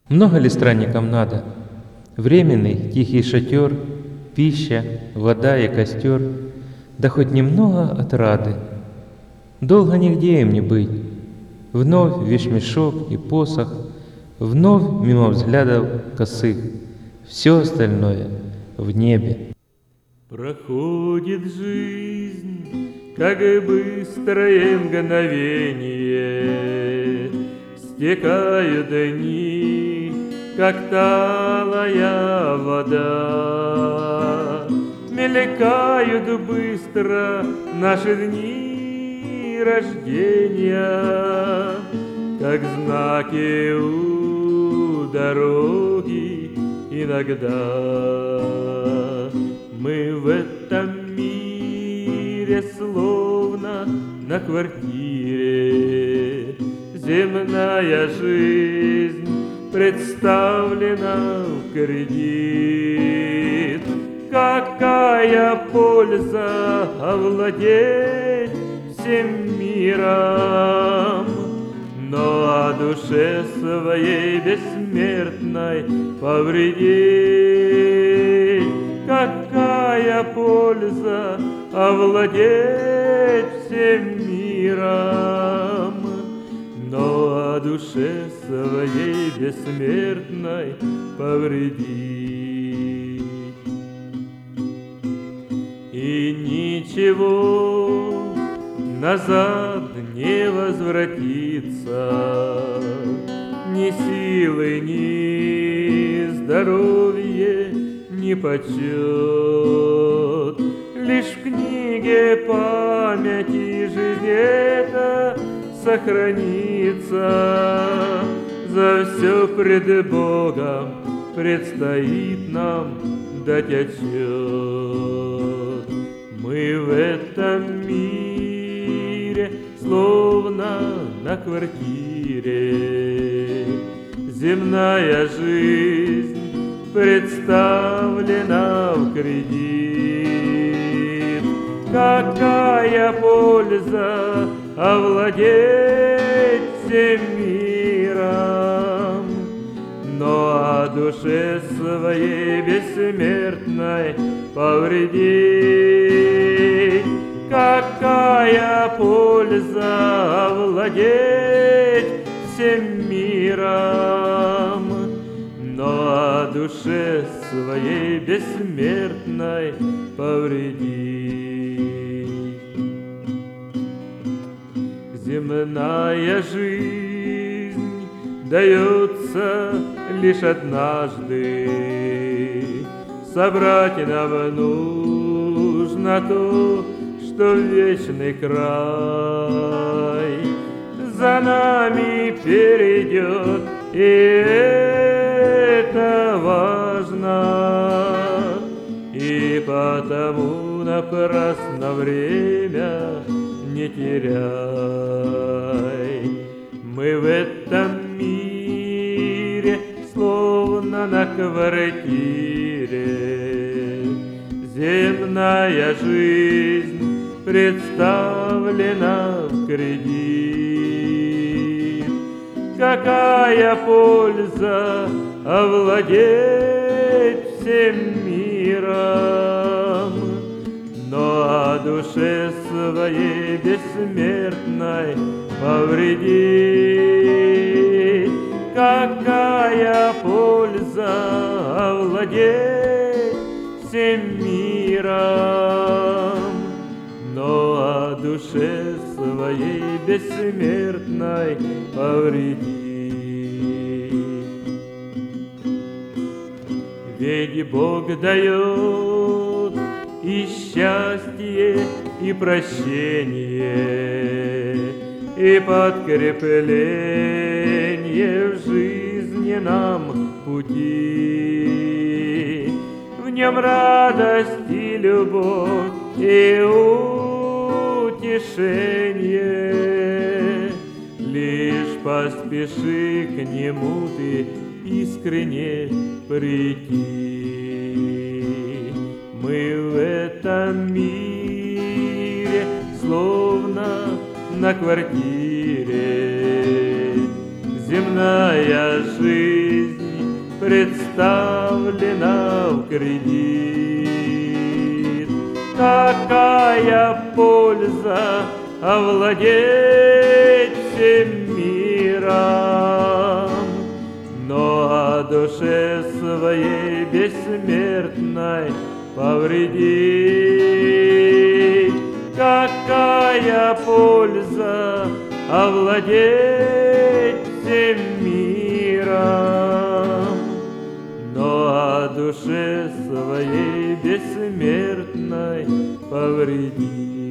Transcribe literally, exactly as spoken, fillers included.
Много ли странникам надо? Временный тихий шатер, пища, вода и костер, да хоть немного отрады. Долго нигде им не быть. Вновь вещмешок и посох, вновь мимо взглядов косых. Все остальное в небе. Проходит жизнь, как и быстрое мгновение, стекают дни, как талая вода. Мелькают быстро наши дни рождения, как знаки у дороги иногда. Мы в этом мире словно на квартире. Земная жизнь представлена в кредит. Какая польза овладеть всем миром, но о душе своей бессмертной повредить? Какая польза овладеть всем миром, но о душе своей бессмертной повредить? И ничего назад не возвратится, ни силы, ни здоровье, ни почет. Лишь в книге памяти жизнь эта сохранится. За все пред Богом предстоит нам дать отчет. Мы в этом мире словно на квартире. Земная жизнь представлена в кредит. Какая польза овладеть всем миром, но о душе своей бессмертной повредить? Какая польза овладеть всем миром, но о душе своей бессмертной повредить? Земная жизнь дается лишь однажды. Собрать нам нужно то, что вечный край за нами перейдет, и это важно. И потому напрасно время не теряй. Мы в этом мире словно на квартире. Земная жизнь представлена в кредит. Какая польза овладеть всем миром, но о душе своей бессмертной повредить? Какая польза овладеть всем миром, но о душе своей бессмертной повредить? Ведь Бог дает и счастье, и прощение, и подкрепление в жизненном пути. В нем радость и любовь, и утешение. Лишь поспеши к нему ты искренне прийти. Мы в этом мире словно на квартире. Земная жизнь представлена в кредит. Какая польза овладеть всем миром, но о душе своей бессмертной повредить? Какая польза овладеть всем миром, но о душе своей бессмертной повредить?